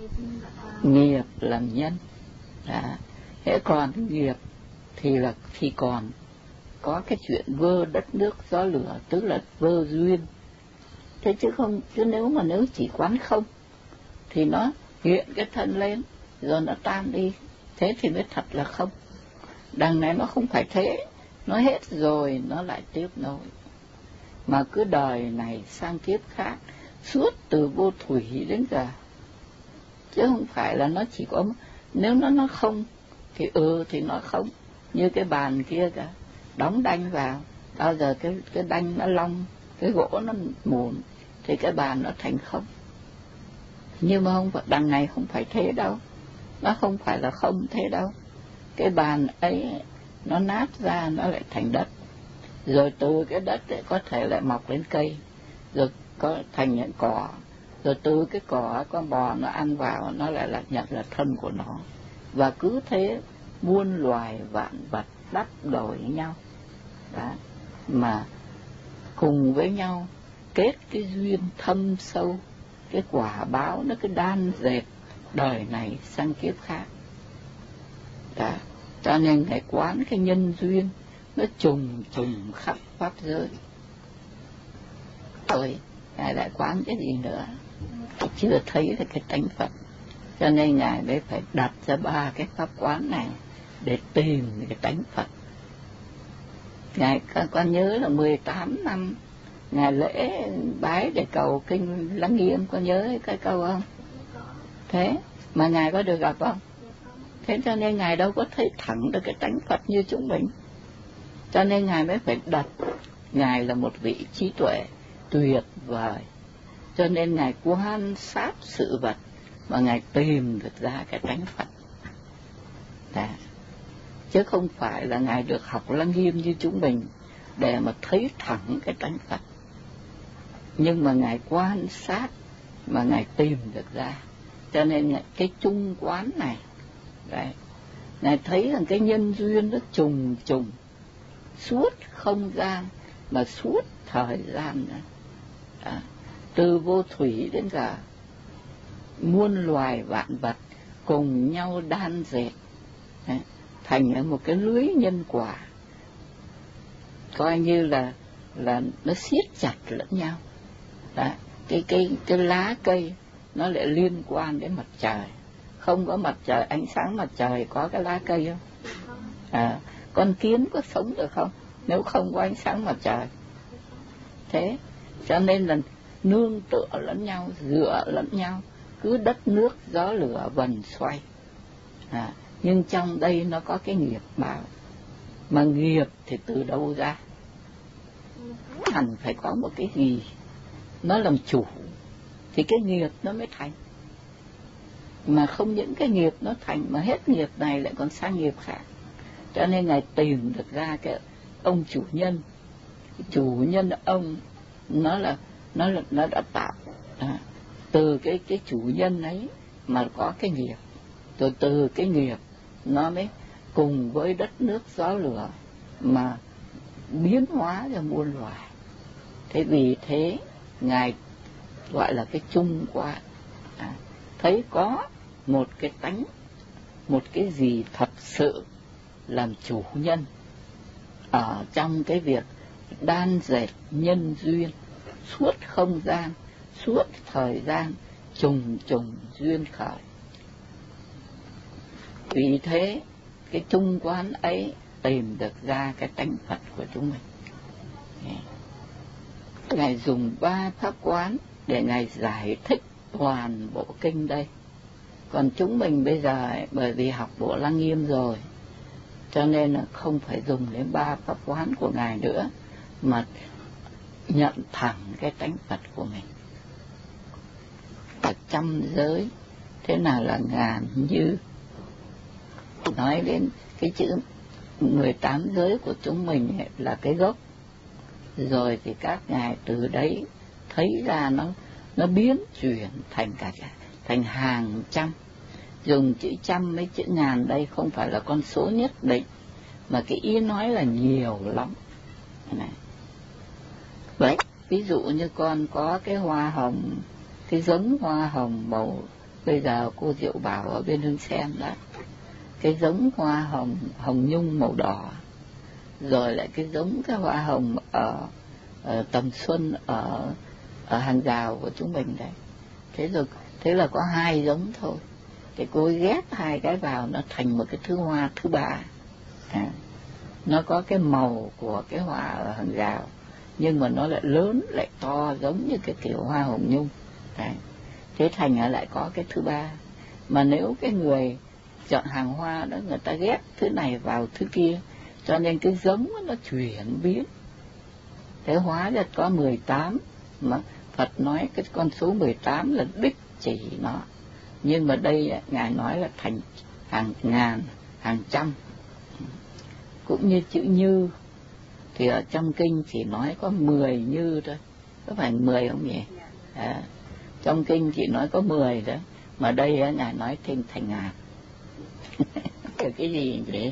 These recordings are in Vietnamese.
Nghiệp làm nhân. Hễ còn nghiệp thì còn có cái chuyện vơ đất nước gió lửa, tức là vơ duyên. Thế chứ nếu chỉ quán không thì nó hiện cái thân lên rồi nó tan đi, thế thì mới thật là không. Đằng này nó không phải thế, nó hết rồi nó lại tiếp nối, mà cứ đời này sang kiếp khác, suốt từ vô thủy đến giờ. Chứ không phải là nó chỉ có, nếu nó không thì nó không. Như cái bàn kia cả, đóng đanh vào, bao giờ cái đanh nó long, cái gỗ nó mủn thì cái bàn nó thành không. Nhưng mà không phải, đằng này không phải thế đâu, nó không phải là không thế đâu. Cái bàn ấy nó nát ra nó lại thành đất, rồi từ cái đất ấy có thể lại mọc lên cây, rồi có thành những cỏ, rồi từ cái cỏ con bò nó ăn vào, nó lại là nhận là thân của nó. Và cứ thế muôn loài vạn vật đắp đổi nhau đó, mà cùng với nhau kết cái duyên thâm sâu, cái quả báo nó cứ đan dệt đời này sang kiếp khác đó. Cho nên Ngài quán cái nhân duyên nó trùng khắp pháp giới. Rồi Ngài lại quán cái gì nữa, chưa thấy là cái tánh Phật. Cho nên Ngài mới phải đặt ra 3 cái pháp quán này để tìm cái tánh Phật. Ngài con nhớ là 18 năm Ngài lễ bái để cầu kinh Lăng Nghiêm, có nhớ cái câu không? Thế mà Ngài có được gặp không? Thế cho nên Ngài đâu có thấy thẳng được cái tánh Phật như chúng mình. Cho nên Ngài mới phải đặt, Ngài là một vị trí tuệ tuyệt vời, cho nên Ngài quan sát sự vật mà Ngài tìm được ra cái tánh Phật. Chứ không phải là Ngài được học Lăng Nghiêm như chúng mình để mà thấy thẳng cái tánh Phật. Nhưng mà Ngài quan sát mà Ngài tìm được ra. Cho nên cái chung quán này đấy, Ngài thấy rằng cái nhân duyên nó trùng suốt không gian mà suốt thời gian nữa. Từ vô thủy đến giờ, muôn loài vạn vật cùng nhau đan dệt thành một cái lưới nhân quả, coi như là nó siết chặt lẫn nhau. Cái lá cây nó lại liên quan đến mặt trời. Không có mặt trời, ánh sáng mặt trời có cái lá cây không? Con kiến có sống được không nếu không có ánh sáng mặt trời? Thế cho nên là nương tựa lẫn nhau, dựa lẫn nhau, cứ đất nước gió lửa vần xoay. Nhưng trong đây nó có cái nghiệp báo, mà nghiệp thì từ đâu ra? Hẳn phải có một cái gì nó làm chủ thì cái nghiệp nó mới thành. Mà không những cái nghiệp nó thành, mà hết nghiệp này lại còn sang nghiệp khác. Cho nên Ngài tìm được ra cái ông chủ nhân. Chủ nhân ông nó đã tạo từ cái chủ nhân ấy mà có cái nghiệp, rồi từ cái nghiệp nó mới cùng với đất nước gió lửa mà biến hóa ra muôn loài. Thế vì thế Ngài gọi là cái chung quán, thấy có một cái tánh, một cái gì thật sự làm chủ nhân ở trong cái việc đan dệt nhân duyên suốt không gian, suốt thời gian, trùng duyên khởi. Vì thế cái chung quán ấy tìm được ra cái tánh Phật của chúng mình. Ngài dùng 3 pháp quán để Ngài giải thích toàn bộ kinh đây. Còn chúng mình bây giờ bởi vì học bộ Lăng Nghiêm rồi, cho nên là không phải dùng đến 3 pháp quán của Ngài nữa, mà nhận thẳng cái tánh Phật của mình. Ở trăm giới, thế nào là ngàn như. Nói đến cái chữ 18 giới của chúng mình là cái gốc. Rồi thì các ngài từ đấy thấy ra nó biến chuyển thành hàng trăm. Dùng chữ trăm mấy chữ ngàn đây không phải là con số nhất định, mà cái ý nói là nhiều lắm. Đấy, ví dụ như con có cái hoa hồng, cái giống hoa hồng bây giờ cô Diệu bảo ở bên Hương Sen đó, cái giống hoa hồng nhung màu đỏ, rồi lại cái giống cái hoa hồng ở Tầm Xuân ở hàng rào của chúng mình đấy. Thế là có 2 giống thôi. Thì cô ấy ghép 2 cái vào, nó thành một cái thứ hoa thứ ba. Nó có cái màu của cái hoa ở hàng rào, nhưng mà nó lại lớn, lại to giống như cái kiểu hoa hồng nhung. Thế thành lại có cái thứ ba. Mà nếu cái người chọn hàng hoa đó, người ta ghép thứ này vào thứ kia, cho nên cái giống nó chuyển biến. Thế hóa ra có 18, mà Phật nói cái con số 18 là đích chỉ nó. Nhưng mà đây Ngài nói là thành hàng ngàn, hàng trăm. Cũng như chữ Như, thì ở trong kinh chỉ nói có 10 như thôi. Có phải 10 không nhỉ? Trong kinh chỉ nói có 10 đó, mà đây Ngài nói thêm thành ngàn. Cái gì vậy?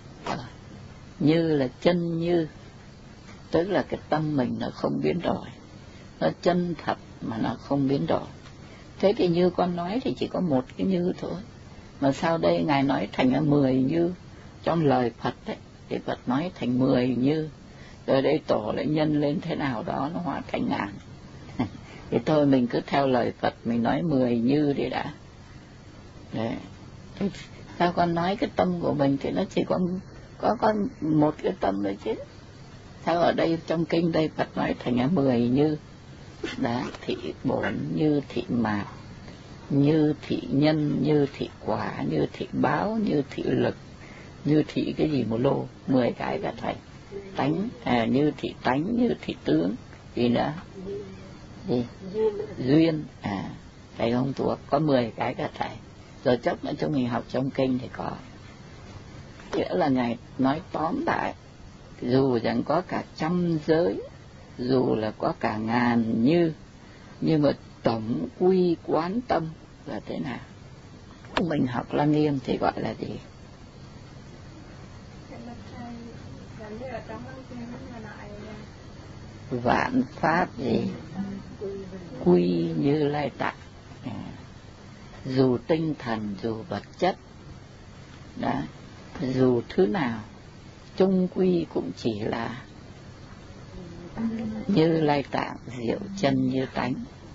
Như là chân như, tức là cái tâm mình nó không biến đổi, nó chân thật mà nó không biến đổi. Thế thì như con nói thì chỉ có một cái như thôi, mà sau đây Ngài nói thành 10 như. Trong lời Phật đấy, thì Phật nói thành 10 như, rồi đây tổ lại nhân lên thế nào đó nó hóa thành ngàn. Thì thôi mình cứ theo lời Phật, mình nói 10 như đi đã. Đấy. Thế sao con nói cái tâm của mình thì nó chỉ có một cái tâm thôi chứ. Sao ở đây trong kinh đây Phật nói thành 10 như. Đó, thị bổn, như thị mạt, như thị nhân, như thị quả, như thị báo, như thị lực, như thị cái gì một lô, 10 cái cả thầy. Tánh, như thị tánh, như thị tướng, gì nữa? Gì? Duyên, thầy không thuộc, có 10 cái cả thầy. Rồi chốc nữa cho mình học trong kinh thì có. Nghĩa là Ngài nói tóm lại, dù rằng có cả trăm giới, dù là có cả ngàn như, nhưng mà tổng quy quán tâm là thế nào? Mình học Lăng Nghiêm thì gọi là gì? Vạn pháp gì? Quy Như Lai Tạng. Dù tinh thần, dù vật chất, đó, dù thứ nào, chung quy cũng chỉ là Như Lai Tạng, diệu chân như tánh.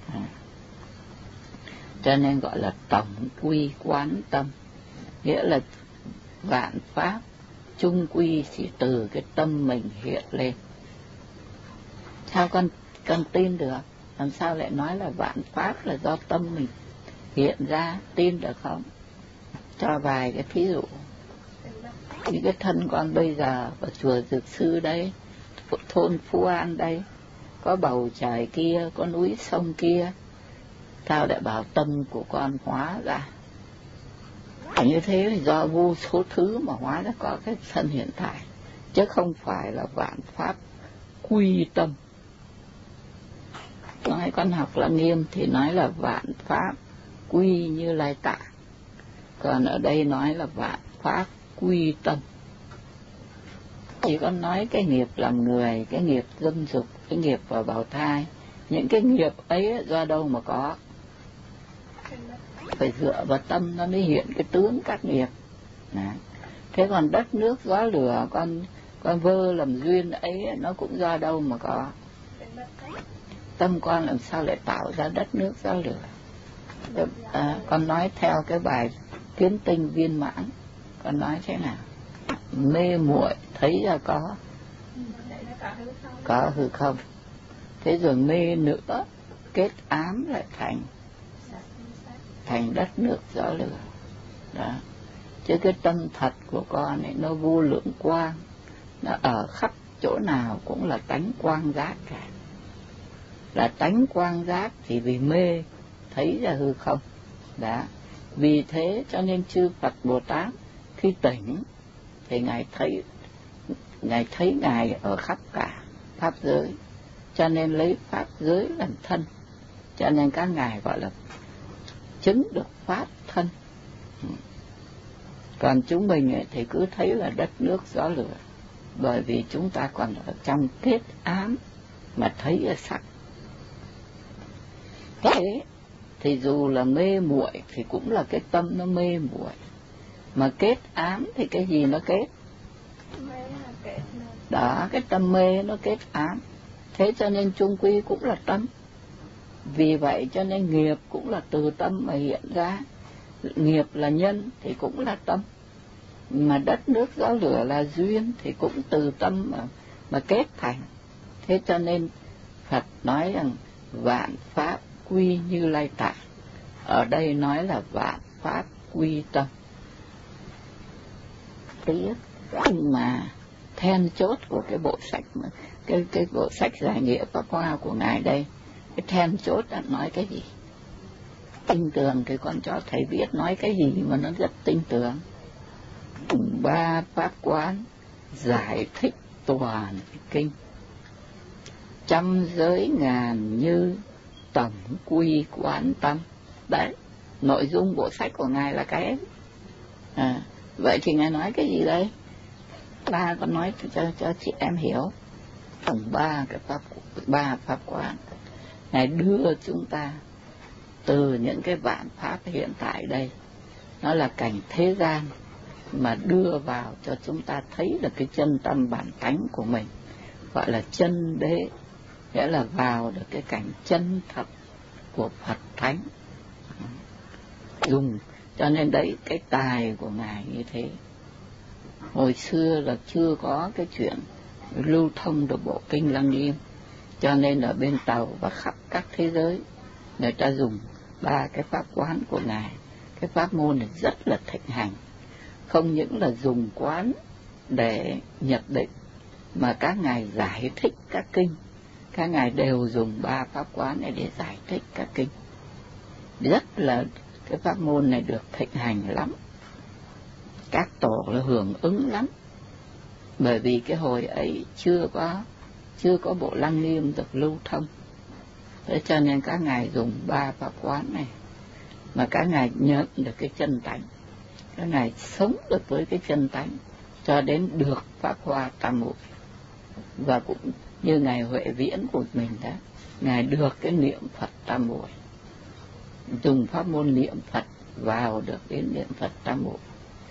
Cho nên gọi là tổng quy quán tâm. Nghĩa là vạn pháp chung quy chỉ từ cái tâm mình hiện lên. Sao con tin được? Làm sao lại nói là vạn pháp là do tâm mình hiện ra? Tin được không? Cho vài cái thí dụ. Như cái thân con bây giờ ở chùa Dược Sư đây, thôn Phú An đây, có bầu trời kia, có núi sông kia, sao lại bảo tâm của con hóa ra? Như thế là do vô số thứ mà hóa ra có cái thân hiện tại, chứ không phải là vạn pháp quy tâm. Nói con học Lăng Nghiêm thì nói là vạn pháp quy Như Lai Tạng, còn ở đây nói là vạn pháp quy tâm. Chỉ con nói cái nghiệp làm người, cái nghiệp dâm dục, cái nghiệp vào bào thai, những cái nghiệp ấy do đâu mà có? Phải dựa vào tâm nó mới hiện cái tướng các nghiệp. Thế còn đất nước gió lửa, con vơ làm duyên ấy, nó cũng do đâu mà có? Tâm con làm sao lại tạo ra đất nước gió lửa? Con nói theo cái bài Kiến Tinh Viên Mãn, con nói thế nào? Mê muội thấy ra có hư không. Thế rồi mê nữa, kết ám lại thành đất nước gió lửa. Đó. Chứ cái tâm thật của con ấy nó vô lượng quang, nó ở khắp chỗ nào cũng là tánh quang giác cả. Là tánh quang giác thì vì mê thấy ra hư không. Đó. Vì thế cho nên chư Phật Bồ Tát khi tỉnh thì Ngài thấy Ngài ở khắp cả pháp giới, cho nên lấy pháp giới làm thân, cho nên các Ngài gọi là chứng được pháp thân. Còn chúng mình ấy, thì cứ thấy là đất nước gió lửa, bởi vì chúng ta còn ở trong kết ám mà thấy ở sắc. Thế thì dù là mê muội thì cũng là cái tâm nó mê muội. Mà kết ám thì cái gì nó kết? Đó, cái tâm mê nó kết ám. Thế cho nên chung quy cũng là tâm. Vì vậy cho nên nghiệp cũng là từ tâm mà hiện ra. Nghiệp là nhân thì cũng là tâm. Mà đất nước gió lửa là duyên thì cũng từ tâm mà kết thành. Thế cho nên Phật nói rằng vạn pháp quy Như Lai tạng. Ở đây nói là vạn pháp quy tâm. Tiếc mà then chốt của cái bộ sách mà cái bộ sách giải nghĩa Pháp Hoa của ngài đây, cái then chốt đã nói cái gì? Tinh tường thì con cho thầy biết nói cái gì mà nó rất tinh tường. Ba pháp quán giải thích toàn kinh, trăm giới ngàn như tổng quy quán tâm. Đấy, nội dung bộ sách của ngài là cái ấy. Vậy thì ngài nói cái gì đây? Ba con nói cho chị em hiểu. Tổng ba pháp quán. Ngài đưa chúng ta từ những cái vạn pháp hiện tại đây, nó là cảnh thế gian, mà đưa vào cho chúng ta thấy được cái chân tâm bản tánh của mình, gọi là chân đế, nghĩa là vào được cái cảnh chân thật của Phật Thánh. Dùng cho nên đấy cái tài của ngài như thế. Hồi xưa là chưa có cái chuyện lưu thông được bộ kinh Lăng Nghiêm, cho nên ở bên Tàu và khắp các thế giới người ta dùng ba cái pháp quán của ngài. Cái pháp môn này rất là thịnh hành, không những là dùng quán để nhập định, mà các ngài giải thích các kinh, các ngài đều dùng ba pháp quán này để giải thích các kinh. Rất là cái pháp môn này được thịnh hành lắm, các tổ là hưởng ứng lắm. Bởi vì cái hồi ấy chưa có bộ Lăng Nghiêm được lưu thông, thế cho nên các ngài dùng ba pháp quán này, mà các ngài nhận được cái chân tánh, các ngài sống được với cái chân tánh cho đến được Pháp Hoa Tam Muội. Và cũng như ngài Huệ Viễn của mình đó, ngài được cái niệm Phật Tam Muội, dùng pháp môn niệm Phật vào được đến niệm Phật Tam Muội.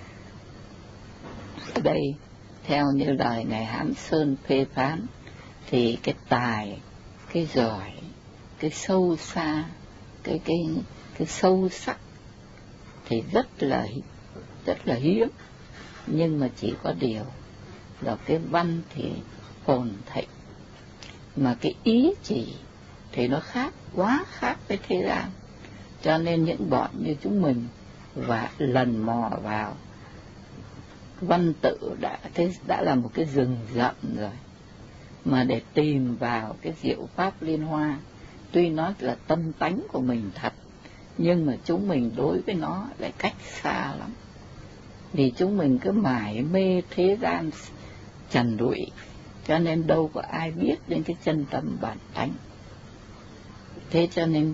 Ở đây theo như lời ngài Hám Sơn phê phán thì cái tài, cái giỏi, cái sâu xa, cái sâu sắc thì rất là hiếm, nhưng mà chỉ có điều là cái văn thì phồn thịnh, mà cái ý chỉ thì nó quá khác với thế gian. Cho nên những bọn như chúng mình và lần mò vào văn tự đã là một cái rừng rậm rồi, mà để tìm vào cái diệu pháp liên hoa, tuy nó là tâm tánh của mình thật, nhưng mà chúng mình đối với nó lại cách xa lắm, vì chúng mình cứ mải mê thế gian trần trụi, cho nên đâu có ai biết đến cái chân tâm bản tánh. Thế cho nên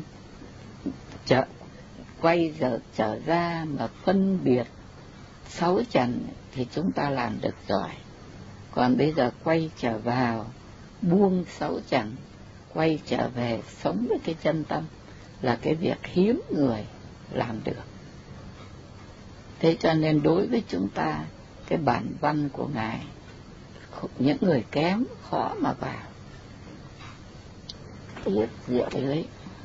quay giờ trở ra mà phân biệt sáu trần thì chúng ta làm được giỏi. Còn bây giờ quay trở vào buông sáu trần, quay trở về sống với cái chân tâm là cái việc hiếm người làm được. Thế cho nên đối với chúng ta, cái bản văn của ngài, những người kém khó mà vào. Biết diệu đấy.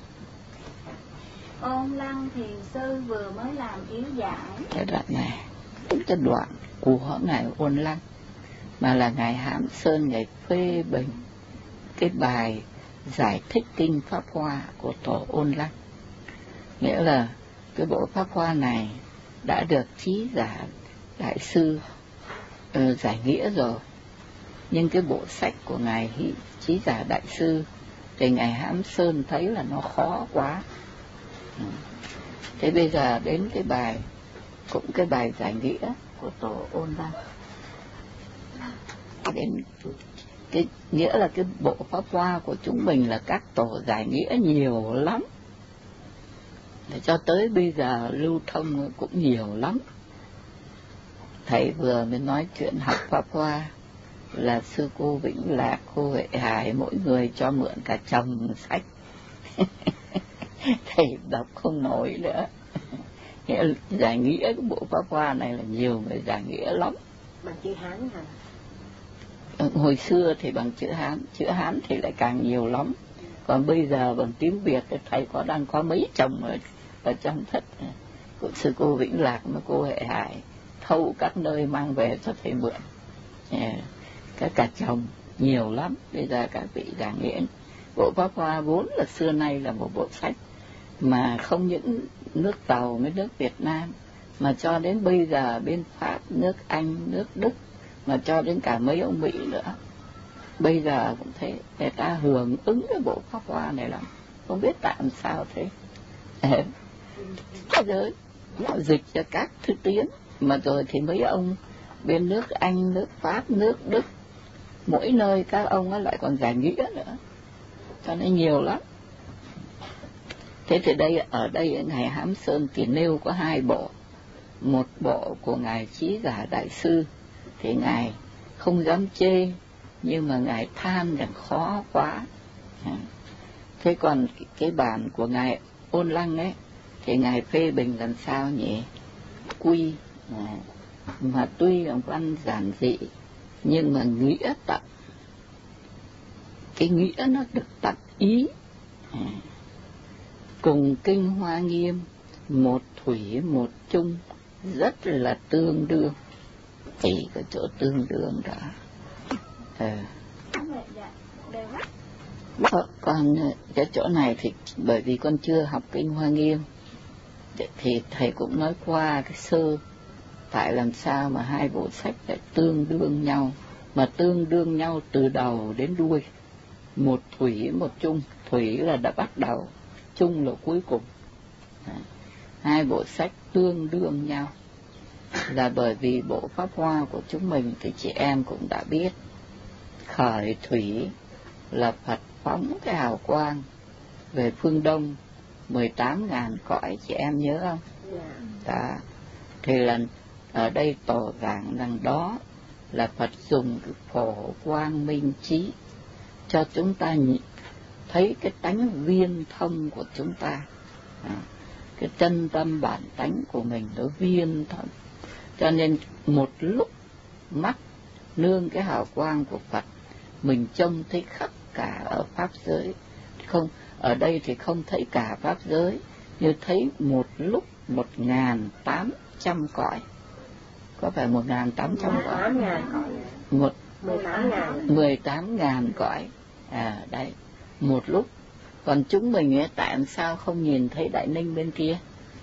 Ôn Lăng Thiền Sư vừa mới làm yếu giải. Cái đoạn này, cái đoạn của ngài Ôn Lăng, mà là ngài Hám Sơn ngài phê bình cái bài giải thích kinh Pháp Hoa của tổ Ôn Lăng. Nghĩa là cái bộ Pháp Hoa này đã được Trí Giả Đại Sư giải nghĩa rồi, nhưng cái bộ sách của ngài Trí Giả Đại Sư thì ngài Hám Sơn thấy là nó khó quá. Thế bây giờ đến cái bài giải nghĩa của tổ Ôn Lăng, đến cái nghĩa là cái bộ Pháp Hoa của chúng mình là các tổ giải nghĩa nhiều lắm, để cho tới bây giờ lưu thông cũng nhiều lắm. Thầy vừa mới nói chuyện học Pháp Hoa là sư cô Vĩnh Lạc, cô Huệ Hải mỗi người cho mượn cả chồng sách. thầy đọc không nổi nữa. Giải nghĩa cái bộ Pháp Hoa này là nhiều người giải nghĩa lắm. Bằng chữ Hán hả? Hồi xưa thì bằng chữ Hán thì lại càng nhiều lắm. Còn bây giờ bằng tiếng Việt thì thầy đang có mấy chồng ở trong thất của sư cô Vĩnh Lạc mà cô Hệ Hải thâu các nơi mang về cho thầy mượn. Các cả chồng nhiều lắm. Bây giờ các vị giảng nghĩa bộ Pháp Hoa vốn là xưa nay là một bộ sách mà không những nước Tàu với nước Việt Nam mà cho đến bây giờ bên Pháp, nước Anh, nước Đức, mà cho đến cả mấy ông Mỹ nữa, bây giờ cũng thế, người ta hưởng ứng cái bộ Pháp Hoa này lắm, không biết tại sao thế. Thế giới họ dịch cho các thứ tiếng, mà rồi thì mấy ông bên nước Anh, nước Pháp, nước Đức, mỗi nơi các ông lại còn giải nghĩa nữa, cho nên nhiều lắm. Thế thì ở đây ngài Hám Sơn thì nêu có 2 bộ. Một bộ của ngài Trí Giả Đại Sư thì ngài không dám chê, nhưng mà ngài than rằng khó quá. Thế còn cái bản của ngài Ôn Lăng ấy thì ngài phê bình làm sao nhỉ? Quy mà tuy là văn giản dị nhưng mà nghĩa tận, cái nghĩa nó được tận ý. Cùng kinh Hoa Nghiêm, một thủy một chung, rất là tương đương. Chỉ cái chỗ tương đương đó. Còn cái chỗ này thì bởi vì con chưa học kinh Hoa Nghiêm thì thầy cũng nói qua cái sơ, tại làm sao mà 2 bộ sách lại tương đương nhau, mà tương đương nhau từ đầu đến đuôi. Một thủy một chung, thủy là đã bắt đầu, chung là cuối cùng. 2 bộ sách tương đương nhau là bởi vì bộ Pháp Hoa của chúng mình thì chị em cũng đã biết, khởi thủy là Phật phóng cái hào quang về phương Đông 18.000 cõi, chị em nhớ không? Đó. Thì là ở đây tỏ giảng rằng đó là Phật dùng cái phổ quang minh trí cho chúng ta thấy cái tánh viên thông của chúng ta. Cái chân tâm bản tánh của mình nó viên thông, cho nên một lúc mắt nương cái hào quang của Phật, mình trông thấy khắp cả ở pháp giới. Không, ở đây thì không thấy cả pháp giới, như thấy một lúc 1.800 cõi. Có phải 1.800 cõi? 18.000 cõi. Đấy, một lúc. Còn chúng mình ấy, tại sao không nhìn thấy Đại Ninh bên kia?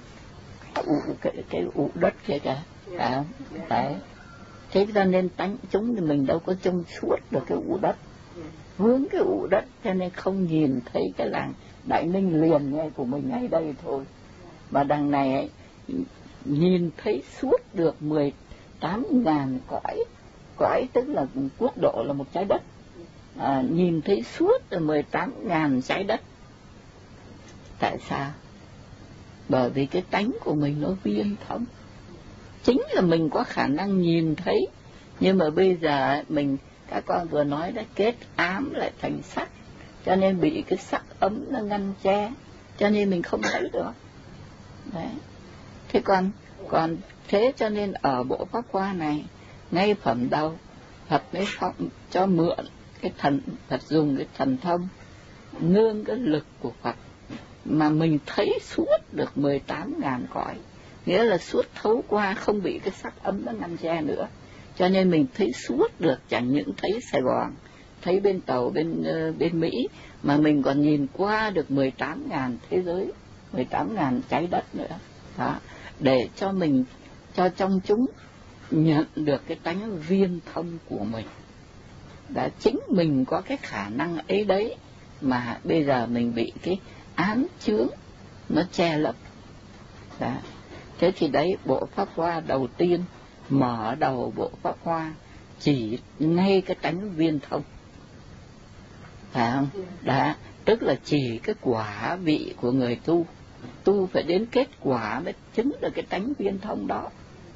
Cái ụ đất kia kìa. Đấy. Thế cho nên chúng thì mình đâu có trông suốt được cái ụ đất. Hướng cái ụ đất cho nên không nhìn thấy cái làng Đại Ninh liền ngay của mình ngay đây thôi. Mà đằng này ấy, nhìn thấy suốt được 18.000 cõi. Cõi tức là quốc độ là một trái đất. Nhìn thấy suốt là 18.000 trái đất. Tại sao? Bởi vì cái tánh của mình nó viên thông. Chính là mình có khả năng nhìn thấy, nhưng mà bây giờ mình, các con vừa nói đã kết ám lại thành sắc, cho nên bị cái sắc ấm nó ngăn che, cho nên mình không thấy được. Đấy. Thế còn thế cho nên ở bộ Pháp Hoa này, ngay phẩm đầu Phật mới cho mượn cái thần, Phật dùng cái thần thông nương cái lực của Phật mà mình thấy suốt được 18.000 cõi, nghĩa là suốt thấu qua, không bị cái sắc ấm nó ngăn che nữa, cho nên mình thấy suốt được, chẳng những thấy Sài Gòn, thấy bên Tàu, bên Mỹ, mà mình còn nhìn qua được 18.000 thế giới, 18.000 trái đất nữa. Đó, để cho mình, cho trong chúng nhận được cái tánh viên thông của mình. Đã chính mình có cái khả năng ấy đấy, mà bây giờ mình bị cái ám chướng nó che lấp. Đó. Thế thì đấy, bộ Pháp Hoa đầu tiên mở đầu bộ Pháp Hoa chỉ ngay cái tánh viên thông, phải không? Đó, tức là chỉ cái quả vị của người tu phải đến kết quả mới chứng được cái tánh viên thông đó.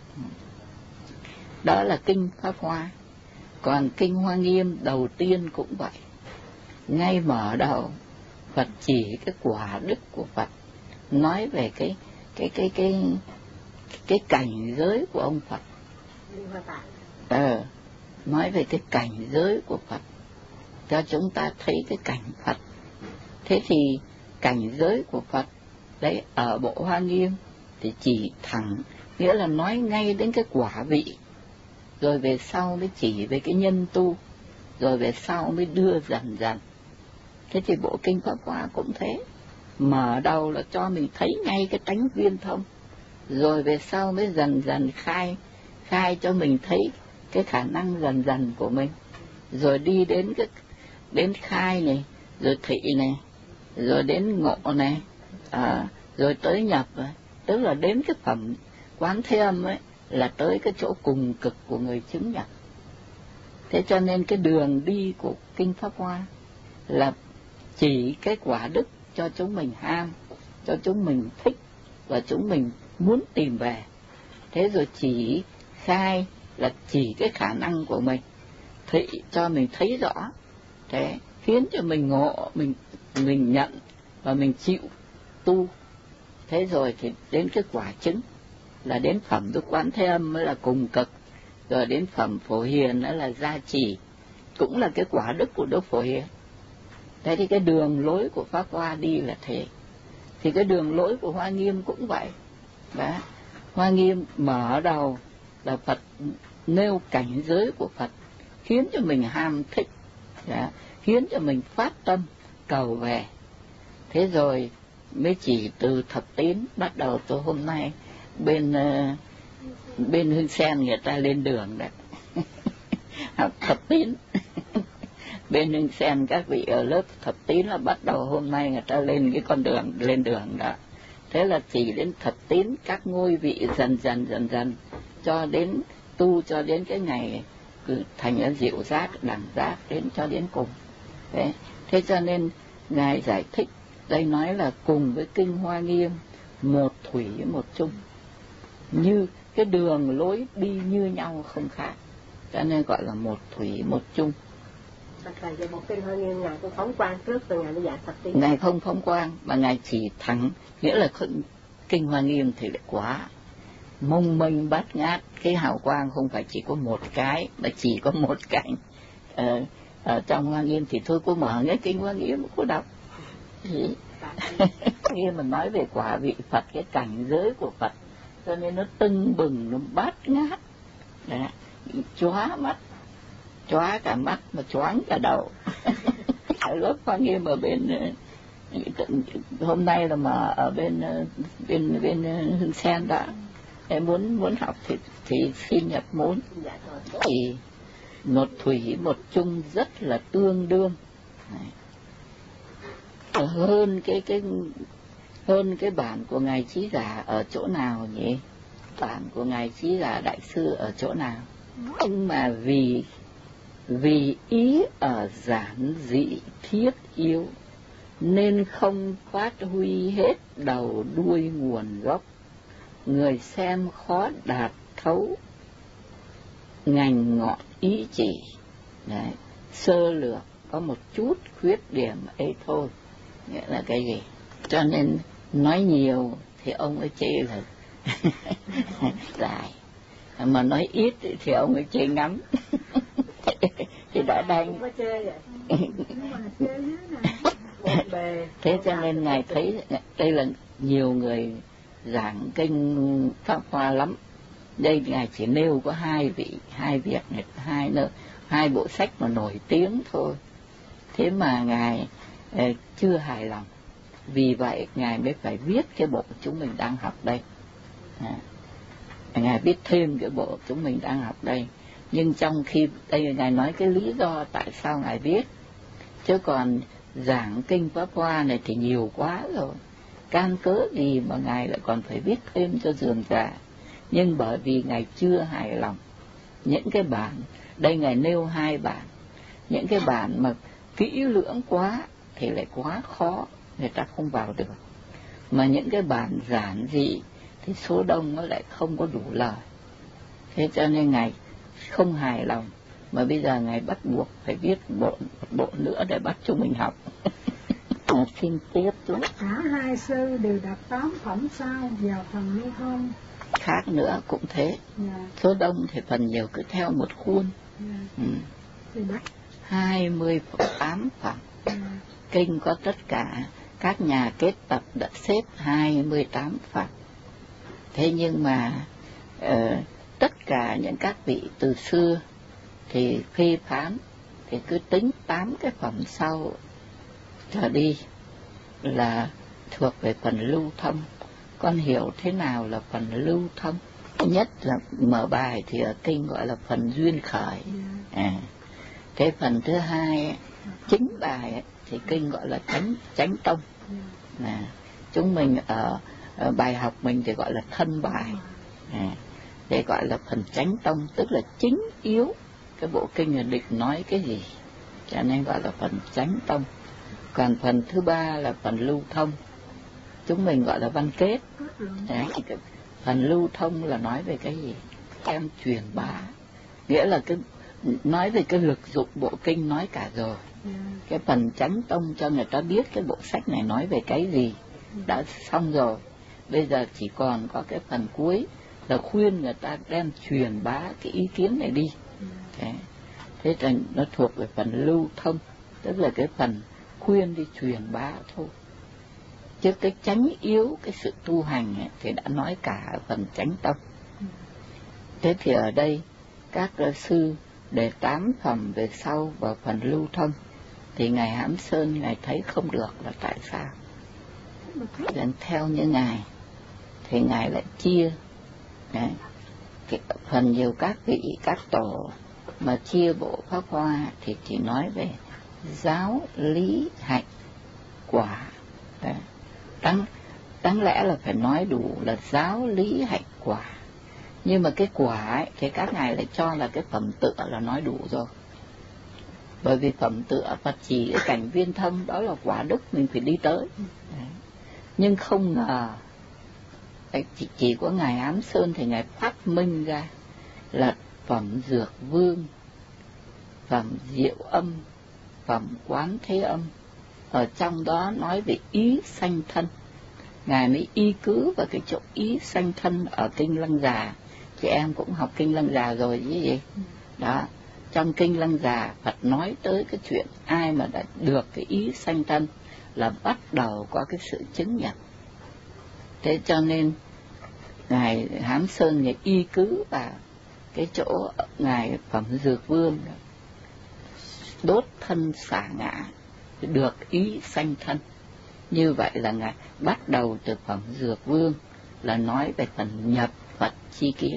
Đó là kinh Pháp Hoa. Còn kinh Hoa Nghiêm đầu tiên cũng vậy, ngay mở đầu Phật chỉ cái quả đức của Phật, nói về cái cảnh giới của ông Phật. Nói về cái cảnh giới của Phật cho chúng ta thấy cái cảnh Phật. Thế thì cảnh giới của Phật đấy ở bộ Hoa Nghiêm thì chỉ thẳng, nghĩa là nói ngay đến cái quả vị, rồi về sau mới chỉ về cái nhân tu, rồi về sau mới đưa dần dần. Thế thì bộ kinh Pháp Hoa cũng thế, mở đầu là cho mình thấy ngay cái tánh viên thông, rồi về sau mới dần dần khai cho mình thấy cái khả năng dần dần của mình, rồi đi đến khai này, rồi thị này, rồi đến ngộ này, rồi tới nhập, tức là đến cái phẩm Quán Thế Âm ấy, là tới cái chỗ cùng cực của người chứng nhập. Thế cho nên cái đường đi của kinh Pháp Hoa là chỉ cái quả đức cho chúng mình ham, cho chúng mình thích và chúng mình muốn tìm về. Thế rồi chỉ khai là chỉ cái khả năng của mình, thị cho mình thấy rõ, thế khiến cho mình ngộ, mình nhận và mình chịu tu. Thế rồi thì đến cái quả chứng là đến phẩm Đức Quán Thế Âm mới là cùng cực, rồi đến phẩm Phổ Hiền nữa là gia trì, cũng là cái quả đức của Đức Phổ Hiền. Thế thì cái đường lối của Pháp Hoa đi là thế. Thì cái đường lối của Hoa Nghiêm cũng vậy. Đó. Hoa Nghiêm mở đầu là Phật nêu cảnh giới của Phật, khiến cho mình ham thích, đó, khiến cho mình phát tâm cầu về. Thế rồi mới chỉ từ thập tín, bắt đầu từ hôm nay bên Hương Sen người ta lên đường đấy. Học thập tín. Bên Hương Sen các vị ở lớp thập tín là bắt đầu hôm nay người ta lên cái con đường, lên đường đó. Thế là chỉ đến thập tín các ngôi vị dần dần cho đến tu, cho đến cái ngày thành ở diệu giác, đẳng giác, đến cho đến cùng. Thế cho nên Ngài giải thích đây nói là cùng với kinh Hoa Nghiêm, một thủy một chung, như cái đường lối đi như nhau không khác, cho nên gọi là một thủy một chung. Về một kinh Hoa Nghiêm Ngài cũng phóng quang trước rồi Ngài mới giải thập tín. Ngài không phóng quang mà Ngài chỉ thẳng, nghĩa là kinh Hoa Nghiêm thì lại quá mông mênh bát ngát, cái hào quang không phải chỉ có một cái mà chỉ có một cảnh. Ở trong Hoa Nghiêm thì thôi cô mở cái kinh Hoa Nghiêm cô đọc. Khi mà nói về quả vị Phật, cái cảnh giới của Phật, cho nên nó tưng bừng, nó bát ngát, chóa mắt, chóa cả mắt mà choáng cả đầu. Ở lớp Hoa Nghiêm ở bên hôm nay là mà ở bên Hương Sen đó, em muốn học thì xin nhập môn. Thì một thủy một chung rất là tương đương. Hơn cái bản của Ngài Chí Giả ở chỗ nào nhỉ? Bản của Ngài Chí Giả Đại Sư ở chỗ nào? Nhưng mà vì ý ở giản dị thiết yếu nên không phát huy hết đầu đuôi nguồn gốc, người xem khó đạt thấu ngành ngọn ý chỉ. Đấy, sơ lược có một chút khuyết điểm ấy thôi. Nghĩa là cái gì? Cho nên nói nhiều thì ông ấy chê là dài, mà nói ít thì ông ấy chê ngắn. Thì đã đành. Thế cho nên Ngài thấy đây là nhiều người giảng kinh Pháp Hoa lắm. Đây Ngài chỉ nêu có hai việc, hai bộ sách mà nổi tiếng thôi. Thế mà Ngài chưa hài lòng, vì vậy Ngài mới phải viết cái bộ chúng mình đang học đây. Ngài viết thêm cái bộ chúng mình đang học đây. Nhưng trong khi đây Ngài nói cái lý do tại sao Ngài viết, chứ còn giảng kinh Pháp Hoa này thì nhiều quá rồi, can cớ gì mà Ngài lại còn phải viết thêm cho rườm rà. Nhưng bởi vì Ngài chưa hài lòng những cái bản, đây Ngài nêu hai bản, những cái bản mà kỹ lưỡng quá thì lại quá khó, người ta không vào được. Mà những cái bản giản dị thì số đông nó lại không có đủ lời. Thế cho nên Ngài không hài lòng, mà bây giờ Ngài bắt buộc phải viết bộ nữa để bắt chúng mình học. Xin tiếp chú. Cả hai sư đều đặt 8 phẩm sau vào phần lưu thông. Khác nữa cũng thế. Số đông thì phần nhiều cứ theo một khuôn. 28 phẩm. Kinh có tất cả các nhà kết tập đã xếp 28 phẩm. Thế nhưng mà tất cả những các vị từ xưa thì phê phán thì cứ tính 8 cái phẩm sau trở đi là thuộc về phần lưu thông. Con hiểu thế nào là phần lưu thông? Thứ nhất là mở bài thì ở kinh gọi là phần duyên khởi. Cái phần thứ hai chính bài thì kinh gọi là chánh tông. Chúng mình ở bài học mình thì gọi là thân bài. Để gọi là phần chánh tông, tức là chính yếu cái bộ kinh là định nói cái gì, cho nên gọi là phần chánh tông. Còn phần thứ ba là phần lưu thông, chúng mình gọi là văn kết. Phần lưu thông là nói về cái gì? Em truyền bá, nghĩa là cái nói về cái lực dụng bộ kinh nói cả rồi. Cái phần chánh tông cho người ta biết cái bộ sách này nói về cái gì đã xong rồi. Bây giờ chỉ còn có cái phần cuối là khuyên người ta đem truyền bá cái ý kiến này đi. Thế là nó thuộc về phần lưu thông, tức là cái phần khuyên đi truyền bá thôi. Chứ cái chánh yếu, cái sự tu hành ấy, thì đã nói cả ở phần chánh tông. Thế thì ở đây các sư để 8 phẩm về sau vào phần lưu thông thì Ngài Hám Sơn Ngài thấy không được là tại sao? Nên theo như Ngài thì Ngài lại chia cái phần nhiều các vị, các tổ mà chia bộ Pháp Hoa thì chỉ nói về giáo lý hạnh quả. Đáng lẽ là phải nói đủ là giáo lý hạnh quả. Nhưng mà cái quả ấy, thì các ngài lại cho là cái phẩm tựa là nói đủ rồi. Bởi vì phẩm tựa Phật chỉ cái cảnh viên thông, đó là quả đức mình phải đi tới. Nhưng không ngờ chỉ có Ngài Ám Sơn thì Ngài phát minh ra là phẩm Dược Vương, phẩm Diệu Âm, phẩm Quán Thế Âm. Ở trong đó nói về ý sanh thân. Ngài mới y cứ vào cái chỗ ý sanh thân ở Kinh Lăng Già. Chị em cũng học Kinh Lăng Già rồi chứ gì? Đó, trong Kinh Lăng Già Phật nói tới cái chuyện ai mà đã được cái ý sanh thân là bắt đầu có cái sự chứng nhận. Thế cho nên Ngài Hám Sơn Ngài y cứ vào cái chỗ Ngài phẩm Dược Vương đốt thân xả ngã được ý sanh thân. Như vậy là Ngài bắt đầu từ phẩm Dược Vương là nói về phần nhập Phật chi kiến.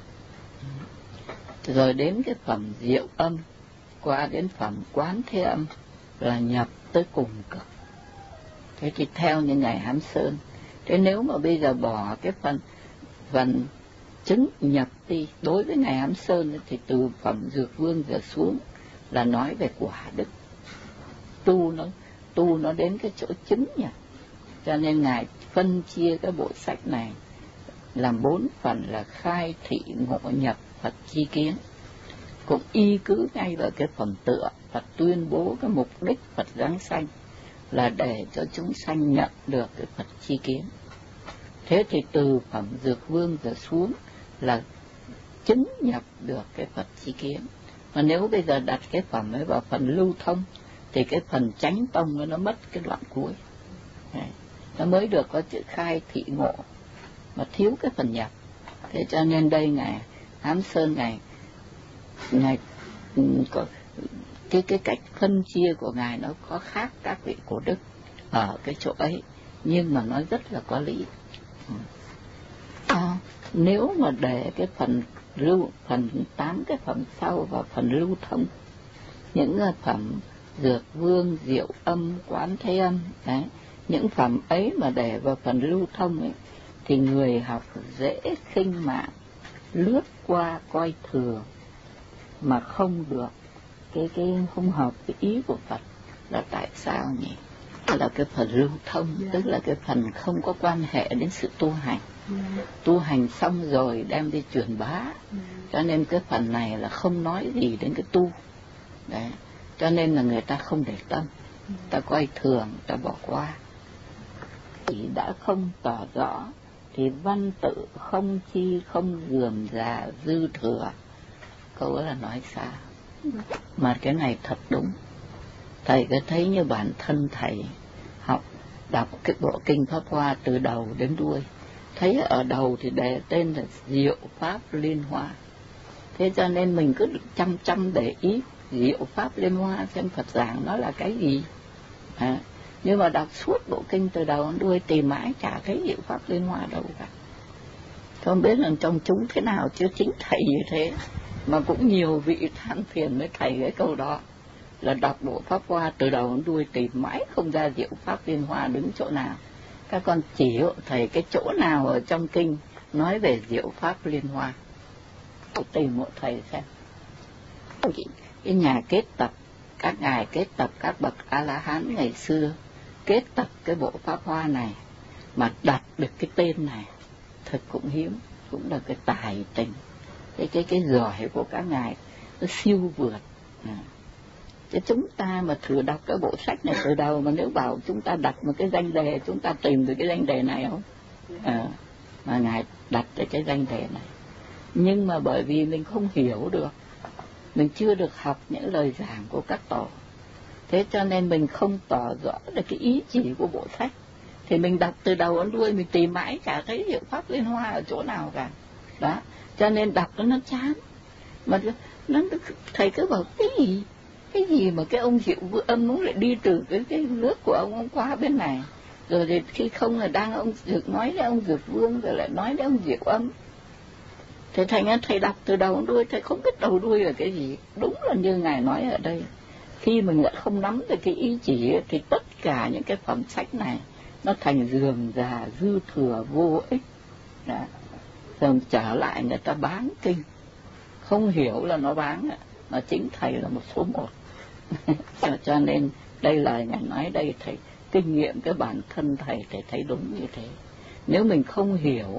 Rồi đến cái phẩm Diệu Âm, qua đến phẩm Quán Thế Âm là nhập tới cùng cực. Thế thì theo như Ngài Hám Sơn, thế nếu mà bây giờ bỏ cái phần chứng nhập đi, đối với Ngài Hám Sơn thì từ phẩm Dược Vương trở xuống là nói về quả đức. Tu nó đến cái chỗ chứng nhỉ. Cho nên Ngài phân chia cái bộ sách này làm 4 phần là khai thị ngộ nhập Phật chi kiến. Cũng y cứ ngay vào cái phẩm tựa Phật tuyên bố cái mục đích Phật giáng sanh là để cho chúng sanh nhận được cái Phật chi kiến. Thế thì từ phẩm Dược Vương trở xuống là chứng nhập được cái Phật chi kiến. Mà nếu bây giờ đặt cái phẩm ấy vào phần lưu thông thì cái phần chánh tông nó mất cái đoạn cuối. Nó mới được có chữ khai thị ngộ, mà thiếu cái phần nhập. Thế cho nên đây Ngài Hám Sơn Ngài có cái cách phân chia của Ngài nó có khác các vị cổ đức ở cái chỗ ấy, nhưng mà nó rất là có lý. Nếu mà để cái phần 8 cái phẩm sau vào phần lưu thông, những phẩm Dược Vương, Diệu Âm, Quán Thế Âm, đấy, những phẩm ấy mà để vào phần lưu thông ấy, thì người học dễ khinh mạng, lướt qua coi thường mà không được cái không hợp với ý của Phật. Là tại sao nhỉ? Là cái phần lưu thông, tức là cái phần không có quan hệ đến sự tu hành. Tu hành xong rồi đem đi truyền bá. Cho nên cái phần này là không nói gì đến cái tu. Đấy. Cho nên là người ta không để tâm. ta coi thường, ta bỏ qua. Chỉ đã không tỏ rõ thì văn tự không chi không rườm rà dư thừa. Câu đó là nói sao? Mà cái này thật đúng. Thầy có thấy như bản thân thầy học đọc cái bộ kinh Pháp Hoa từ đầu đến đuôi, thấy ở đầu thì đề tên là Diệu Pháp Liên Hoa. Thế cho nên mình cứ chăm để ý Diệu Pháp Liên Hoa xem Phật giảng nó là cái gì. Nhưng mà đọc suốt bộ kinh từ đầu đến đuôi tìm mãi chả thấy Diệu Pháp Liên Hoa đâu cả. Không biết là trong chúng thế nào, chứ chính thầy như thế mà cũng nhiều vị than phiền với thầy cái câu đó, là đọc bộ Pháp Hoa từ đầu đến đuôi tìm mãi không ra Diệu Pháp Liên Hoa đứng chỗ nào. Các con chỉ hộ thầy cái chỗ nào ở trong kinh nói về Diệu Pháp Liên Hoa, tìm hộ thầy xem. Cái nhà kết tập, các ngài kết tập các bậc A-la-hán ngày xưa kết tập cái bộ Pháp Hoa này mà đặt được cái tên này thật cũng hiếm, cũng là cái tài tình, cái giỏi của các ngài nó siêu vượt. Chứ chúng ta mà thử đọc cái bộ sách này từ đầu, mà nếu bảo chúng ta đặt một cái danh đề, chúng ta tìm được cái danh đề này không? Mà ngài đặt cái danh đề này. Nhưng mà bởi vì mình không hiểu được, mình chưa được học những lời giảng của các tổ, thế cho nên mình không tỏ rõ được cái ý chỉ của bộ sách. Thì mình đọc từ đầu đến đuôi, mình tìm mãi chả thấy Diệu Pháp Liên Hoa ở chỗ nào cả. Đó, cho nên đọc nó chán. Mà thầy cứ bảo cái gì mà cái ông Diệu Vượng Âm muốn lại đi từ cái nước của ông qua bên này, rồi thì khi không là đang ông Dược nói đến ông Dược Vương, rồi lại nói đến ông Diệu Âm. Thế thành ra thầy đọc từ đầu đến đuôi, thầy không biết đầu đuôi là cái gì. Đúng là như ngài nói ở đây, khi mình đã không nắm được cái ý chỉ thì tất cả những cái phẩm sách này nó thành rườm rà dư thừa vô ích. Đó. Rồi trở lại người ta bán kinh, không hiểu là nó bán, mà chính thầy là một số một. Cho nên đây lời ngài nói đây, thầy kinh nghiệm cái bản thân thầy thấy đúng như thế. Nếu mình không hiểu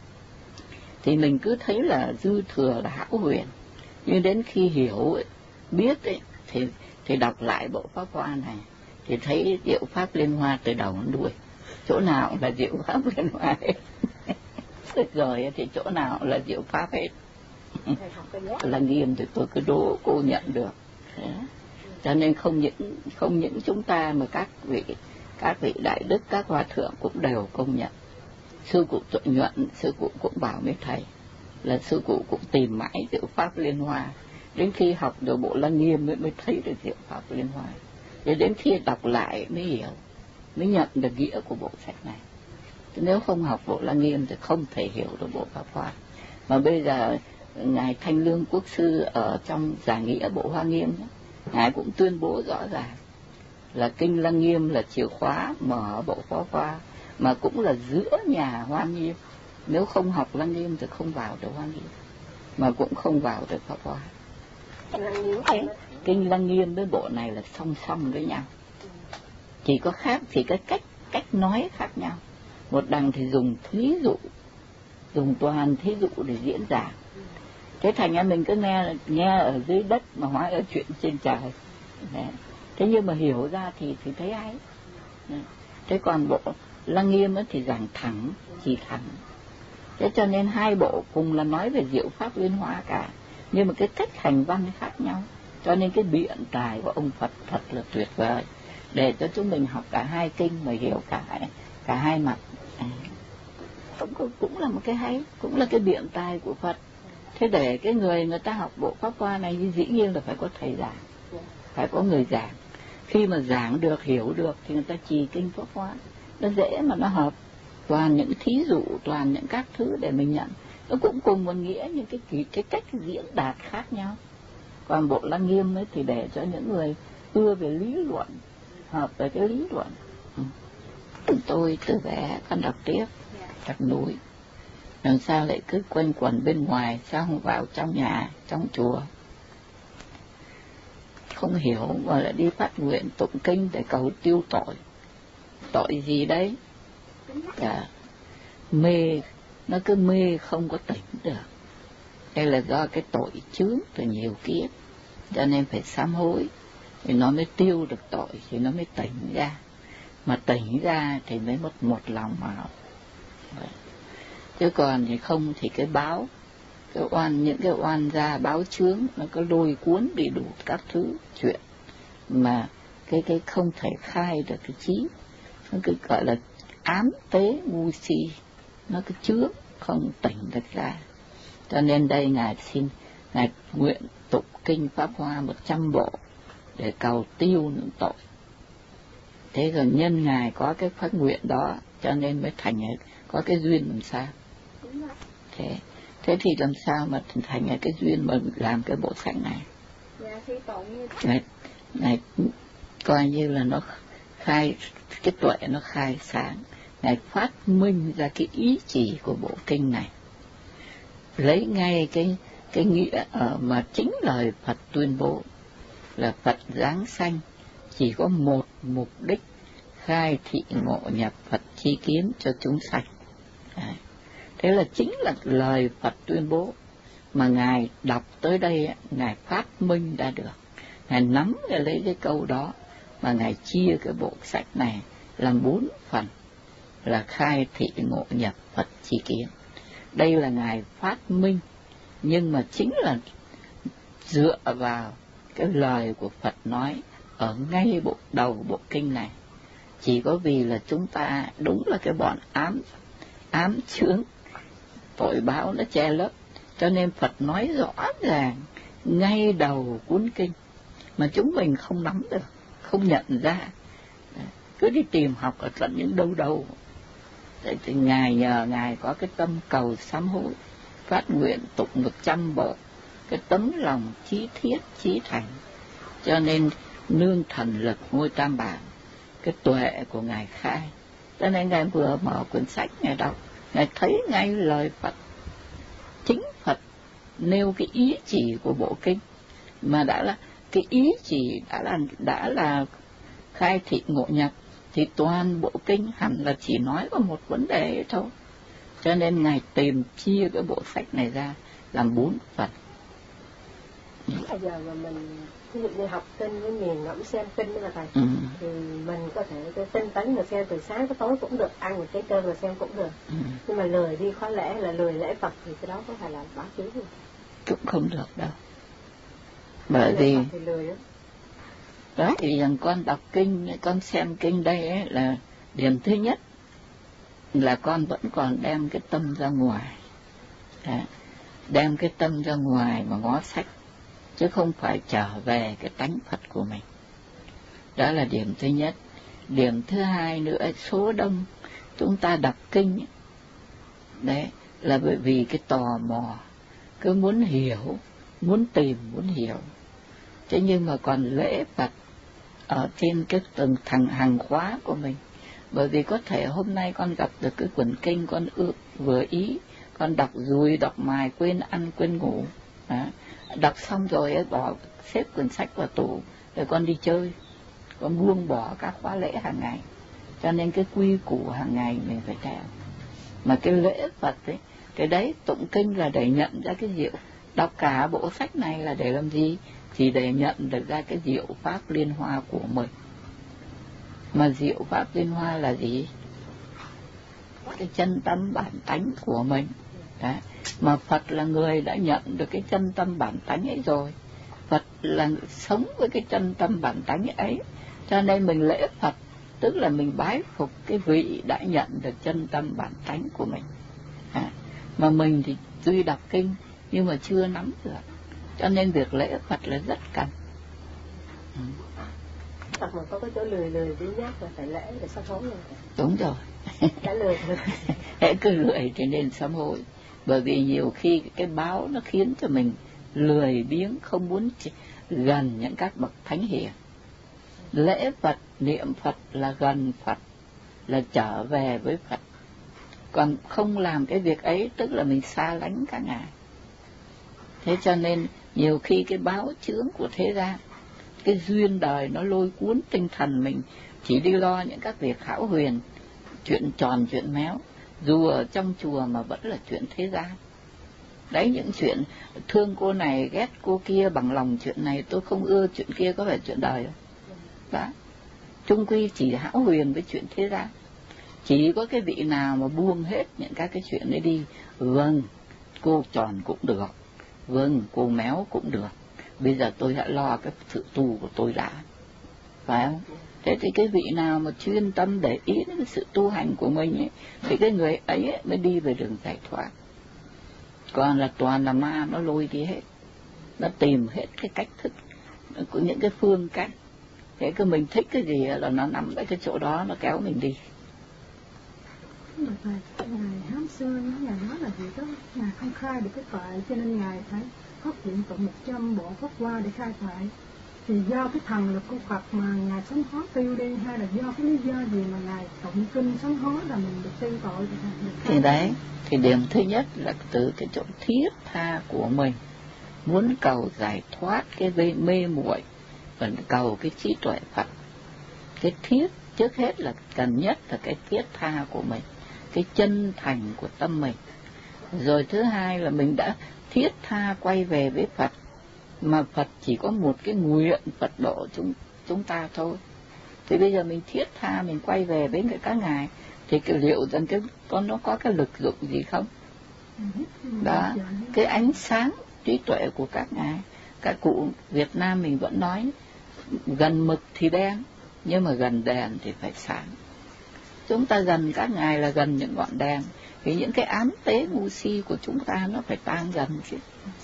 thì mình cứ thấy là dư thừa là hão huyền, nhưng đến khi hiểu ấy, biết ấy, thì đọc lại bộ Pháp Hoa này thì thấy Diệu Pháp Liên Hoa từ đầu đến đuôi, chỗ nào là Diệu Pháp Liên Hoa hết. Rồi thì chỗ nào là Diệu Pháp hết. Là Nghiêm thì tôi cứ đố cô nhận được. Cho nên không những chúng ta mà các vị đại đức, các hòa thượng cũng đều công nhận. Sư cụ Tuệ Nhuận, sư cụ cũng bảo với thầy là sư cụ cũng tìm mãi Diệu Pháp Liên Hoa, đến khi học được bộ Lăng Nghiêm mới thấy được Diệu Pháp Liên Hoa. Để đến khi đọc lại mới hiểu, mới nhận được nghĩa của bộ sách này. Nếu không học bộ Lăng Nghiêm thì không thể hiểu được bộ Pháp Hoa. Mà bây giờ ngài Thanh Lương Quốc sư ở trong giải nghĩa bộ Hoa Nghiêm, ngài cũng tuyên bố rõ ràng là kinh Lăng Nghiêm là chìa khóa mở bộ Pháp Hoa, mà cũng là giữa nhà Hoa Nghiêm. Nếu không học Lăng Nghiêm thì không vào được Hoa Nghiêm, mà cũng không vào được Pháp Hoa. Kinh Lăng Nghiêm với bộ này là song song với nhau, chỉ có khác thì cái cách nói khác nhau. Một đằng thì dùng thí dụ, dùng toàn thí dụ để diễn giảng. Thế thành ra mình cứ nghe ở dưới đất mà hóa ra chuyện trên trời. Đấy. Thế nhưng mà hiểu ra thì thấy hay. Thế còn bộ Lăng Nghiêm thì giảng thẳng, chỉ thẳng. Thế cho nên hai bộ cùng là nói về Diệu Pháp Liên Hoa cả, nhưng mà cái cách hành văn khác nhau. Cho nên cái biện tài của ông Phật thật là tuyệt vời, để cho chúng mình học cả hai kinh mà hiểu cả hai mặt. Cũng là một cái hay, cũng là cái biện tài của Phật. Thế để cái người ta học bộ Pháp Hoa này dĩ nhiên là phải có thầy giảng, phải có người giảng. Khi mà giảng được, hiểu được thì người ta trì kinh Pháp Hoa, nó dễ mà nó hợp. Toàn những thí dụ, toàn những các thứ để mình nhận. Nó cũng cùng một nghĩa, nhưng cái cách diễn đạt khác nhau. Còn bộ Lăng Nghiêm ấy thì để cho những người ưa về lý luận, hợp về cái lý luận. Tôi từ bé con đọc tiếp, đọc núi. Làm sao lại cứ quanh quẩn bên ngoài, sao không vào trong nhà, trong chùa? Không hiểu mà lại đi phát nguyện tụng kinh để cầu tiêu tội. Tội gì đấy? Mê, nó cứ mê không có tỉnh được. Đây là do cái tội chướng từ nhiều kiếp, cho nên phải sám hối. thì nó mới tiêu được tội, thì nó mới tỉnh ra. Mà tỉnh ra thì mới một lòng mà học. Chứ còn thì không thì cái báo, những cái oan gia báo chướng nó có lôi cuốn đi đủ các thứ chuyện mà cái không thể khai được cái trí. Nó cứ gọi là ám tế ngu si, nó cứ chướng không tỉnh được ra. Cho nên đây Ngài xin, Ngài nguyện tụng kinh Pháp Hoa 100 bộ để cầu tiêu những tội. Thế rồi nhân Ngài có cái phát nguyện đó cho nên mới thành có cái duyên làm sao. Thế thì làm sao mà thành cái duyên mà làm cái bộ sách này. Ngài coi như là nó khai, cái tuệ nó khai sáng. Ngài phát minh ra cái ý chỉ của bộ kinh này, lấy ngay cái nghĩa mà chính lời Phật tuyên bố là Phật giáng sanh chỉ có một mục đích, khai thị ngộ nhập Phật chi kiến cho chúng sanh. Thế là chính là lời Phật tuyên bố mà Ngài đọc tới đây, Ngài phát minh ra được. Ngài nắm lấy cái câu đó mà Ngài chia cái bộ sách này làm 4 phần, là khai thị ngộ nhập Phật chi kiến. Đây là Ngài phát minh, nhưng mà chính là dựa vào cái lời của Phật nói ở ngay đầu bộ kinh này. Chỉ có vì là chúng ta đúng là cái bọn ám chướng tội báo nó che lấp, cho nên Phật nói rõ ràng ngay đầu cuốn kinh mà chúng mình không nắm được, không nhận ra, cứ đi tìm học ở tận những đâu. Thì Ngài nhờ Ngài có cái tâm cầu sám hối, phát nguyện tụng 100 bộ, cái tấm lòng chí thiết chí thành, cho nên nương thần lực ngôi Tam Bảo, cái tuệ của Ngài khai. Cho nên Ngài vừa mở quyển sách Ngài đọc, Ngài thấy ngay lời Phật, chính Phật nêu cái ý chỉ của bộ kinh, mà đã là cái ý chỉ đã là khai thị ngộ nhập, thì toàn bộ kinh hẳn là chỉ nói có một vấn đề ấy thôi. Cho nên Ngài tìm chia cái bộ sách này ra làm 4 phần. Bây giờ mà mình ví dụ như học kinh với nghiền ngẫm xem kinh đó là thầy, thì mình có thể cái tinh tấn mà xem từ sáng tới tối cũng được, ăn một cái cơm mà xem cũng được. Nhưng mà lười đi khóa lễ, là lười lễ Phật thì cái đó có phải là báo chí không? Cũng không được đâu. Bởi vì đó thì rằng con đọc kinh, con xem kinh đây ấy, là điểm thứ nhất là con vẫn còn đem cái tâm ra ngoài. Đem cái tâm ra ngoài mà ngó sách, chứ không phải trở về cái tánh Phật của mình. Đó là điểm thứ nhất. Điểm thứ hai nữa, số đông chúng ta đọc kinh đấy là bởi vì cái tò mò, cứ muốn hiểu, muốn tìm, muốn hiểu. Thế nhưng mà còn lễ Phật ở trên cái từng hàng khóa của mình. Bởi vì có thể hôm nay con gặp được cái quyển kinh con vừa ý, con đọc dùi, đọc mài, quên ăn, quên ngủ. Đọc xong rồi bỏ xếp quyển sách vào tủ, rồi con đi chơi, con buông bỏ các khóa lễ hàng ngày. Cho nên cái quy củ hàng ngày mình phải theo. Mà cái lễ Phật ấy, cái đấy tụng kinh là để nhận ra cái diệu. Đọc cả bộ sách này là để làm gì? Chỉ để nhận được ra cái diệu pháp liên hoa của mình. Mà diệu pháp liên hoa là gì? Cái chân tâm bản tánh của mình. Đấy. Mà Phật là người đã nhận được cái chân tâm bản tánh ấy rồi. Phật là sống với cái chân tâm bản tánh ấy. Cho nên mình lễ Phật, tức là mình bái phục cái vị đã nhận được chân tâm bản tánh của mình. Mà mình thì tuy đọc kinh nhưng mà chưa nắm được. Cho nên việc lễ Phật là rất cần. Phật mà có cái chỗ lười biếng nhác là phải lễ để sám hối rồi. Đúng rồi. Đã lười rồi. Hễ cứ lười thì nên sám hối. Bởi vì nhiều khi cái báo nó khiến cho mình lười biếng, không muốn gần những các bậc thánh hiền. Lễ Phật, niệm Phật là gần Phật, là trở về với Phật. Còn không làm cái việc ấy tức là mình xa lánh cả Ngài. Thế cho nên nhiều khi cái báo chướng của thế gian, cái duyên đời nó lôi cuốn tinh thần mình chỉ đi lo những các việc hão huyền, chuyện tròn chuyện méo, dù ở trong chùa mà vẫn là chuyện thế gian. Đấy, những chuyện thương cô này ghét cô kia, bằng lòng chuyện này tôi không ưa chuyện kia, có phải chuyện đời không? Đó, chung quy chỉ hão huyền với chuyện thế gian. Chỉ có cái vị nào mà buông hết những các cái chuyện đấy đi, vâng, cô tròn cũng được, vâng, cô méo cũng được, bây giờ tôi hãy lo cái sự tu của tôi đã, phải không? Thế thì cái vị nào mà chuyên tâm để ý đến cái sự tu hành của mình ấy, thì cái người ấy mới đi về đường giải thoát. Còn là toàn là ma nó lôi đi hết, nó tìm hết cái cách thức, có những cái phương cách. Thế cứ mình thích cái gì là nó nằm ở cái chỗ đó, nó kéo mình đi. Ngài Hám xưa Ngài nói là gì đó, Ngài không khai được cái tuệ, cho nên Ngài phải phát hiện tụng 100 bộ pháp hoa để khai tuệ. Thì do cái thần lực của Phật mà Ngài sám hối tiêu đi, hay là do cái lý do gì mà Ngài tụng kinh sám hối là mình được tiêu tội? Thì đấy, thì điểm thứ nhất là từ cái chỗ thiết tha của mình, muốn cầu giải thoát cái mê muội, và cầu cái trí tuệ Phật. Cái thiết trước hết là cần nhất là cái thiết tha của mình, cái chân thành của tâm mình. Rồi thứ hai là mình đã thiết tha quay về với Phật, mà Phật chỉ có một cái nguyện Phật độ chúng ta thôi. Thì bây giờ mình thiết tha mình quay về với các ngài, thì liệu rằng nó có cái lực dụng gì không? Đó, cái ánh sáng trí tuệ của các ngài. Các cụ Việt Nam mình vẫn nói gần mực thì đen, nhưng mà gần đèn thì phải sáng. Chúng ta gần các ngài là gần những ngọn đèn, thì những cái ám tế ngu si của chúng ta nó phải tan dần chứ.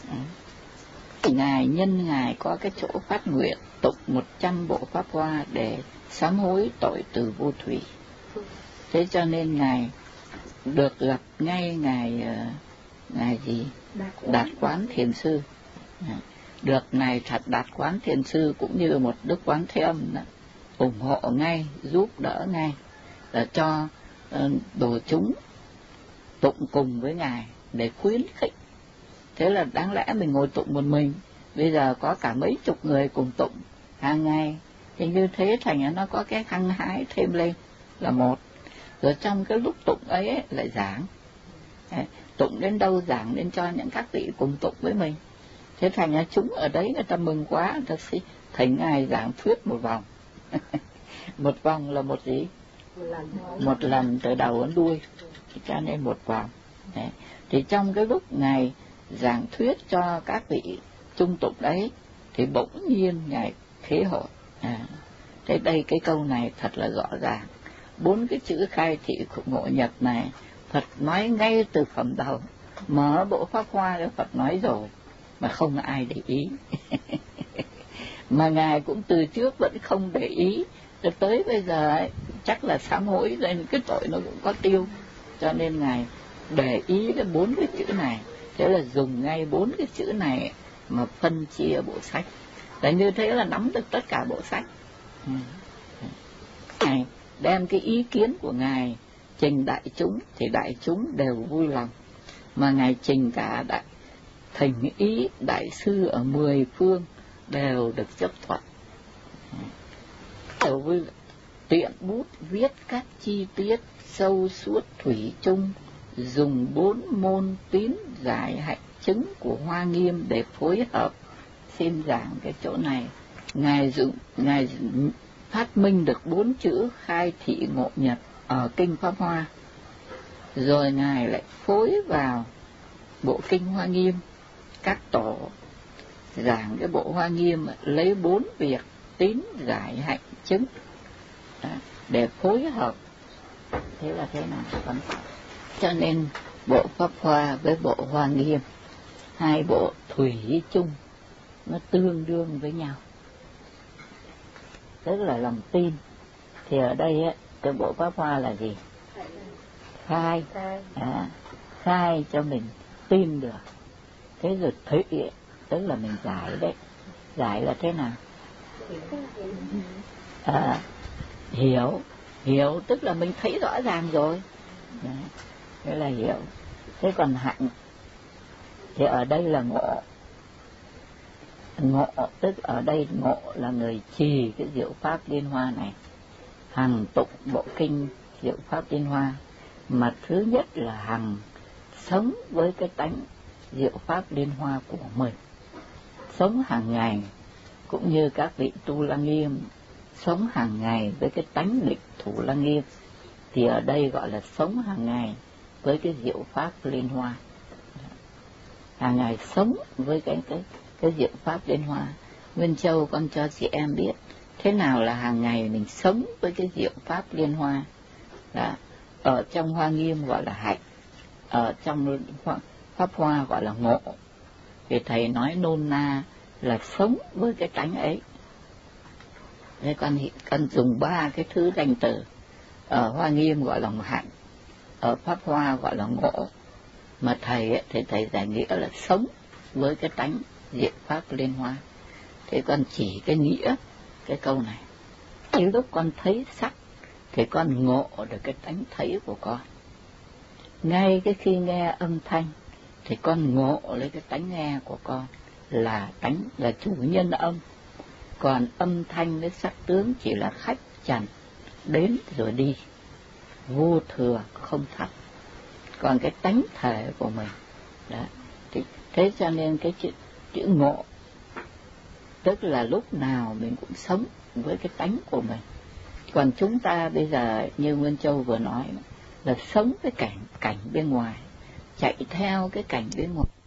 Ngài nhân Ngài có cái chỗ phát nguyện tụng 100 bộ pháp hoa để sám hối tội từ vô thủy. Thế cho nên Ngài được gặp ngay Ngài gì? Đạt Quán Thiền Sư. Được Ngài thật Đạt Quán Thiền Sư cũng như một Đức Quán Thế Âm đó, ủng hộ ngay, giúp đỡ ngay, là cho đồ chúng tụng cùng với Ngài để khuyến khích. Thế là đáng lẽ mình ngồi tụng một mình, bây giờ có cả mấy chục người cùng tụng hàng ngày, thì như thế thành nó có cái hăng hái thêm lên là một. Rồi trong cái lúc tụng ấy lại giảng, tụng đến đâu giảng đến cho những các vị cùng tụng với mình. Thế thành ra chúng ở đấy người ta mừng quá, người ta sẽ thỉnh Ngài giảng thuyết một vòng. Một vòng là một gì? Một lần từ đầu đến đuôi, cho nên một vòng. Đấy. Thì trong cái lúc Ngài giảng thuyết cho các vị chung tụng đấy, thì bỗng nhiên Ngài khế hội. Thế đây cái câu này thật là rõ ràng. 4 cái chữ khai thị của Ngộ Nhật này Phật nói ngay từ phẩm đầu, mở bộ pháp hoa để Phật nói rồi mà không ai để ý. Mà Ngài cũng từ trước vẫn không để ý, rồi tới bây giờ ấy, chắc là sám hối nên cái tội nó cũng có tiêu, cho nên Ngài để ý cái 4 cái chữ này. Thế là dùng ngay 4 cái chữ này mà phân chia bộ sách. Và như thế là nắm được tất cả bộ sách. Ngài đem cái ý kiến của Ngài trình đại chúng thì đại chúng đều vui lòng. Mà Ngài trình cả thỉnh ý đại sư ở 10 phương đều được chấp thuận. Đều vui, tiện bút viết các chi tiết sâu suốt thủy chung, dùng 4 môn tín giải hạnh chứng của Hoa Nghiêm để phối hợp. Xin giảng cái chỗ này. Ngài phát minh được 4 chữ khai thị Ngộ Nhật ở kinh Pháp Hoa, rồi Ngài lại phối vào bộ kinh Hoa Nghiêm. Các tổ giảng cái bộ Hoa Nghiêm lấy 4 việc tín giải hạnh chứng để phối hợp. Thế là thế nào? Cho nên bộ Pháp Hoa với bộ Hoa Nghiêm, hai bộ thủy chung, nó tương đương với nhau, tức là lòng tin. Thì ở đây á, cái bộ Pháp Hoa là gì? Khai cho mình tin được. Thế rồi thủy tức là mình giải đấy. Giải là thế nào? Hiểu tức là mình thấy rõ ràng rồi. Đấy, thế là hiểu. Thế còn hạnh thì ở đây là ngộ. Ngộ tức ở đây ngộ là người trì cái diệu pháp liên hoa này, hằng tụng bộ kinh diệu pháp liên hoa. Mà thứ nhất là hằng sống với cái tánh diệu pháp liên hoa của mình, sống hàng ngày, cũng như các vị tu Lăng Nghiêm sống hàng ngày với cái tánh định thủ Lăng Nghiêm, thì ở đây gọi là sống hàng ngày với cái diệu pháp liên hoa. Hàng ngày sống với cái diệu pháp liên hoa. Nguyên Châu con cho chị em biết thế nào là hàng ngày mình sống với cái diệu pháp liên hoa. Đó. Ở trong Hoa Nghiêm gọi là hạnh, ở trong Pháp Hoa gọi là ngộ. Thì thầy nói nôm na là sống với cái tánh ấy. Thế con dùng 3 cái thứ danh từ. Ở Hoa Nghiêm gọi là hạnh, ở Pháp Hoa gọi là ngộ, mà thầy thì thầy giải nghĩa là sống với cái tánh diệu pháp liên hoa. Thế con chỉ cái nghĩa cái câu này. Những lúc con thấy sắc thì con ngộ được cái tánh thấy của con. Ngay cái khi nghe âm thanh thì con ngộ lấy cái tánh nghe của con là chủ nhân âm. Còn âm thanh với sắc tướng chỉ là khách trần, đến rồi đi, vô thừa không thật. Còn cái tánh thể của mình đó, thì thế cho nên cái chữ ngộ tức là lúc nào mình cũng sống với cái tánh của mình. Còn chúng ta bây giờ như Nguyên Châu vừa nói là sống với cảnh bên ngoài, chạy theo cái cảnh bên ngoài.